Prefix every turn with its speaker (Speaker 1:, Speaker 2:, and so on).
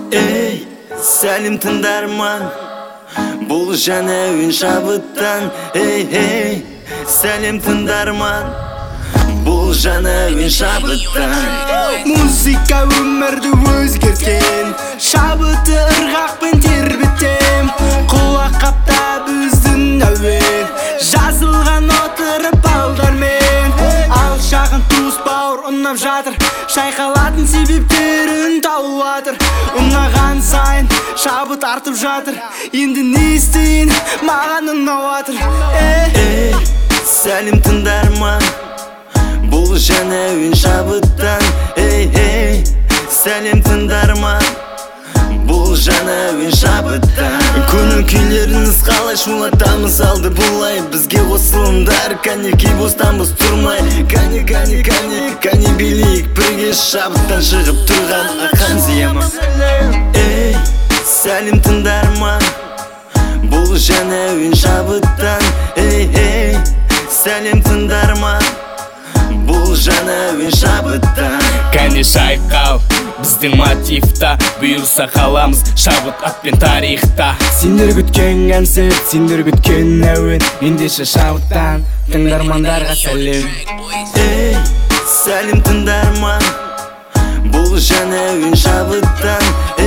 Speaker 1: Ey, сәлем тыңдарман, бұл жаңа үн шабыттан. Ей, сәлем тыңдарман, бұл жаңа үн шабыттан.
Speaker 2: Музыка өмірді өзгерткен, шабыты ырғақпен тербетем. Құлақ қаптап біздің әуен, жазылған отырып балдармен. Ал шағын туыс бауыр ұнап жатыр, шайқалатын себептерін тауып. Ұнаған сайын шабыт артып жатыр, енді не істейін, маған ұнап жатыр.
Speaker 1: Ей, сәлем тыңдарман, бұл жаңа үн шабыттан. Ей, сәлем тыңдарман, бұл жаңа үн шабыттан. Көңіл күйлеріңіз қалай шулатамыз алды бұлай. Бізге қосылыңдар, кәнекей бостанбыз тұрмай. Кәне билейік бірге шабыттан шығып тұрған ақан зияма. Ей, сәлем тыңдарман, бұл жаңа үн шабыттан. Ей, сәлем тыңдарман, бұл жаңа үн шабыттан.
Speaker 3: Кәне шайқал біздің мотивта, бұйырса қаламыз шабыт атпен тарихта.
Speaker 2: Сендер күткен концерт, сендер күткен әуен, ендеше шабыттан тыңдармандарға сәлем.
Speaker 1: Ей, сәлем тыңдарман, бұл жаңа үн шабыттан.